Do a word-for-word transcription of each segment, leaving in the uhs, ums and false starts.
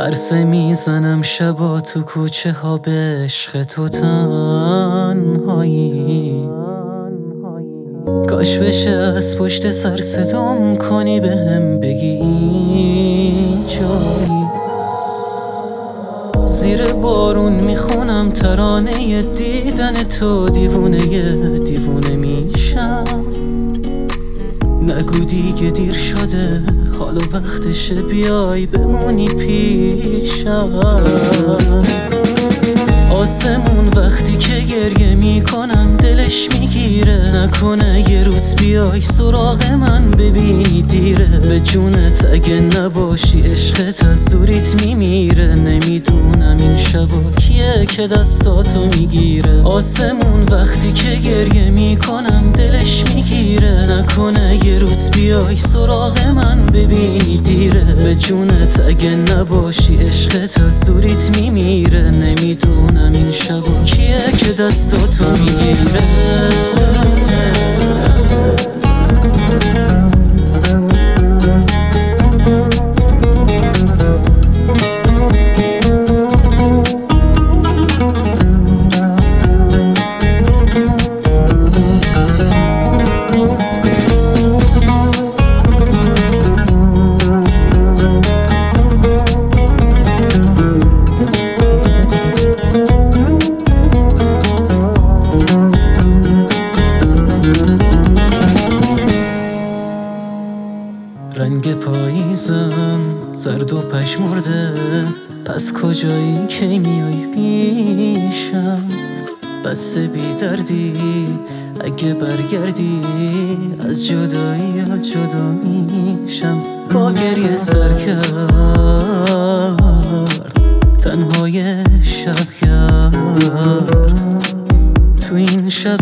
پرسه میزنم شبا تو کوچه ها به عشق تو تنهایی. کاش بشه از پشت سر صدام کنی بهم بگی جایی. زیر بارون میخونم ترانه دیدن تو، دیوونه دیوونه میشم. نگو دیگه دیر شده، حالا وقتشه بیای بمونی پیشم. آسمون وقتی که گریه میکنم دلش میگیره، نکنه یه روز بیای سراغ من ببینی دیره. به جونت اگه نباشی عشقت از دوریت میمیره. نمیدونم این شبا کیه که دستاتو میگیره. آسمون وقتی که گریه میکنم دلش میگیره، نکنه یه روز بیای سراغ من ببینی دیره. به جونت اگه نباشی عشقت از دوریت میمیره. نمیدونم این شبا کیه که دستاتو میگیره. رنگ پاییزم زرد و پژمرده، پس کجایی که میای پیشم؟ بسته بی دردی اگه برگردی، از جدایی یا جدا میشم. با گریه سر کرد، تنهای شب کرد. تو این شب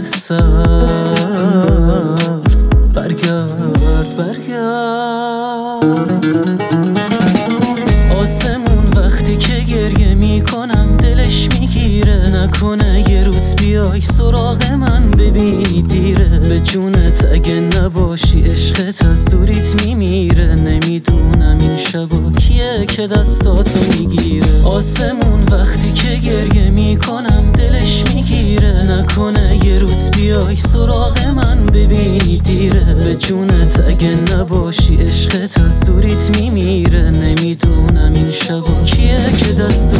سرد برگرد برگرد. آسمون وقتی که گریه میکنم دلش میگیره، نکنه یه روز بیای سراغ من ببینی دیره. به جونت اگه نباشی عشقت از دوریت میمیره. نمیدونم این شبا کیه که دستاتو میگیره. آسمون وقتی که گریه میکنم دلش میگیره، نکنه یه روز بیای سراغ من ببینی دیره. به جونت اگه نباشی عشقت از دوریت میمیره. نمیدونم این شبا کیه که دست